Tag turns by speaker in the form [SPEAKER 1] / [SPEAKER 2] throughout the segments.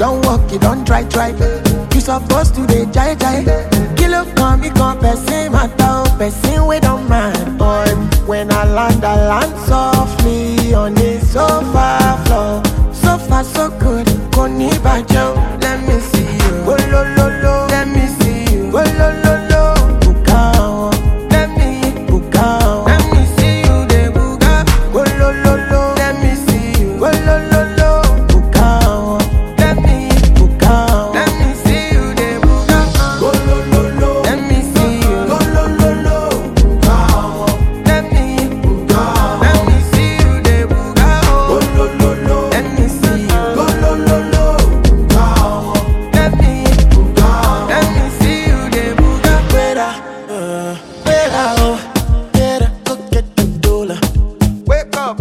[SPEAKER 1] Don't walk, you don't try. You supposed to dey jai. Kilo come, you come, person matter, person we don't mind. Boy, when I land softly on the sofa floor. So far so good, koni bajo. Let me see you, oh lo lo lo. Let me see you, oh lo lo lo. Bukao, let me bukao. Let me see you, de buga, oh lo lo lo. Let me see you, oh lo lo lo. Bukao, let me bukao. Let me see you, de buga, oh lo lo lo. Let me see you, oh lo lo lo. Bukao, let me bukao. Let me see you, de buga, oh lo lo lo. Let me see you, oh lo lo lo. Bukao, let me bukao. Let me see you, de buga. Better, oh, better go get the dollar. Wake up.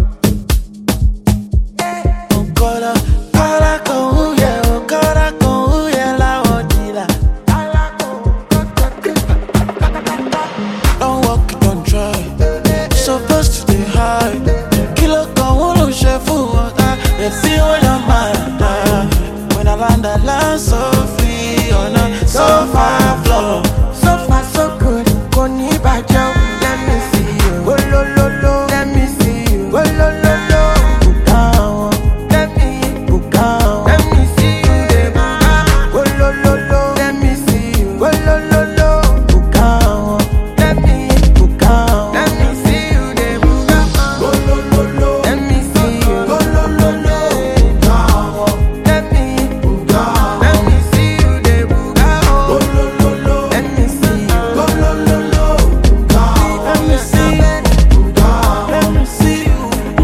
[SPEAKER 2] Don't walk, don't try. Supposed to stay high. Kilo con uno chef water. They feel on your mind. When I land so free on a sofa floor.
[SPEAKER 1] So far so good, koni bajo. Let me see you, oh lo lo lo. Let me see you, oh lo lo lo. Bukao, let me bukao. Let me see you, de buga, oh lo lo lo. Let me see you, oh lo lo lo. Bukao, let me bukao. Let me see you, de buga, oh lo lo lo. Let me see you, oh lo lo lo. Bukao, let me bukao. Let me see you, de buga, oh lo lo lo. Let me see you, oh lo lo lo. Bukao,
[SPEAKER 2] Let me see you. Let me see you.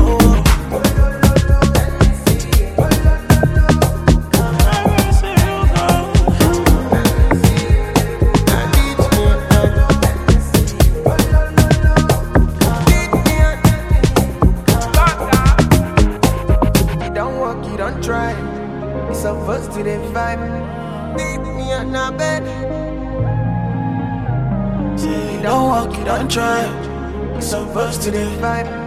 [SPEAKER 1] You don't walk, you don't try. You supposed to the vibe. Meet me on the bed.
[SPEAKER 2] You don't walk, you don't try. You're supposed to
[SPEAKER 1] To the vibe.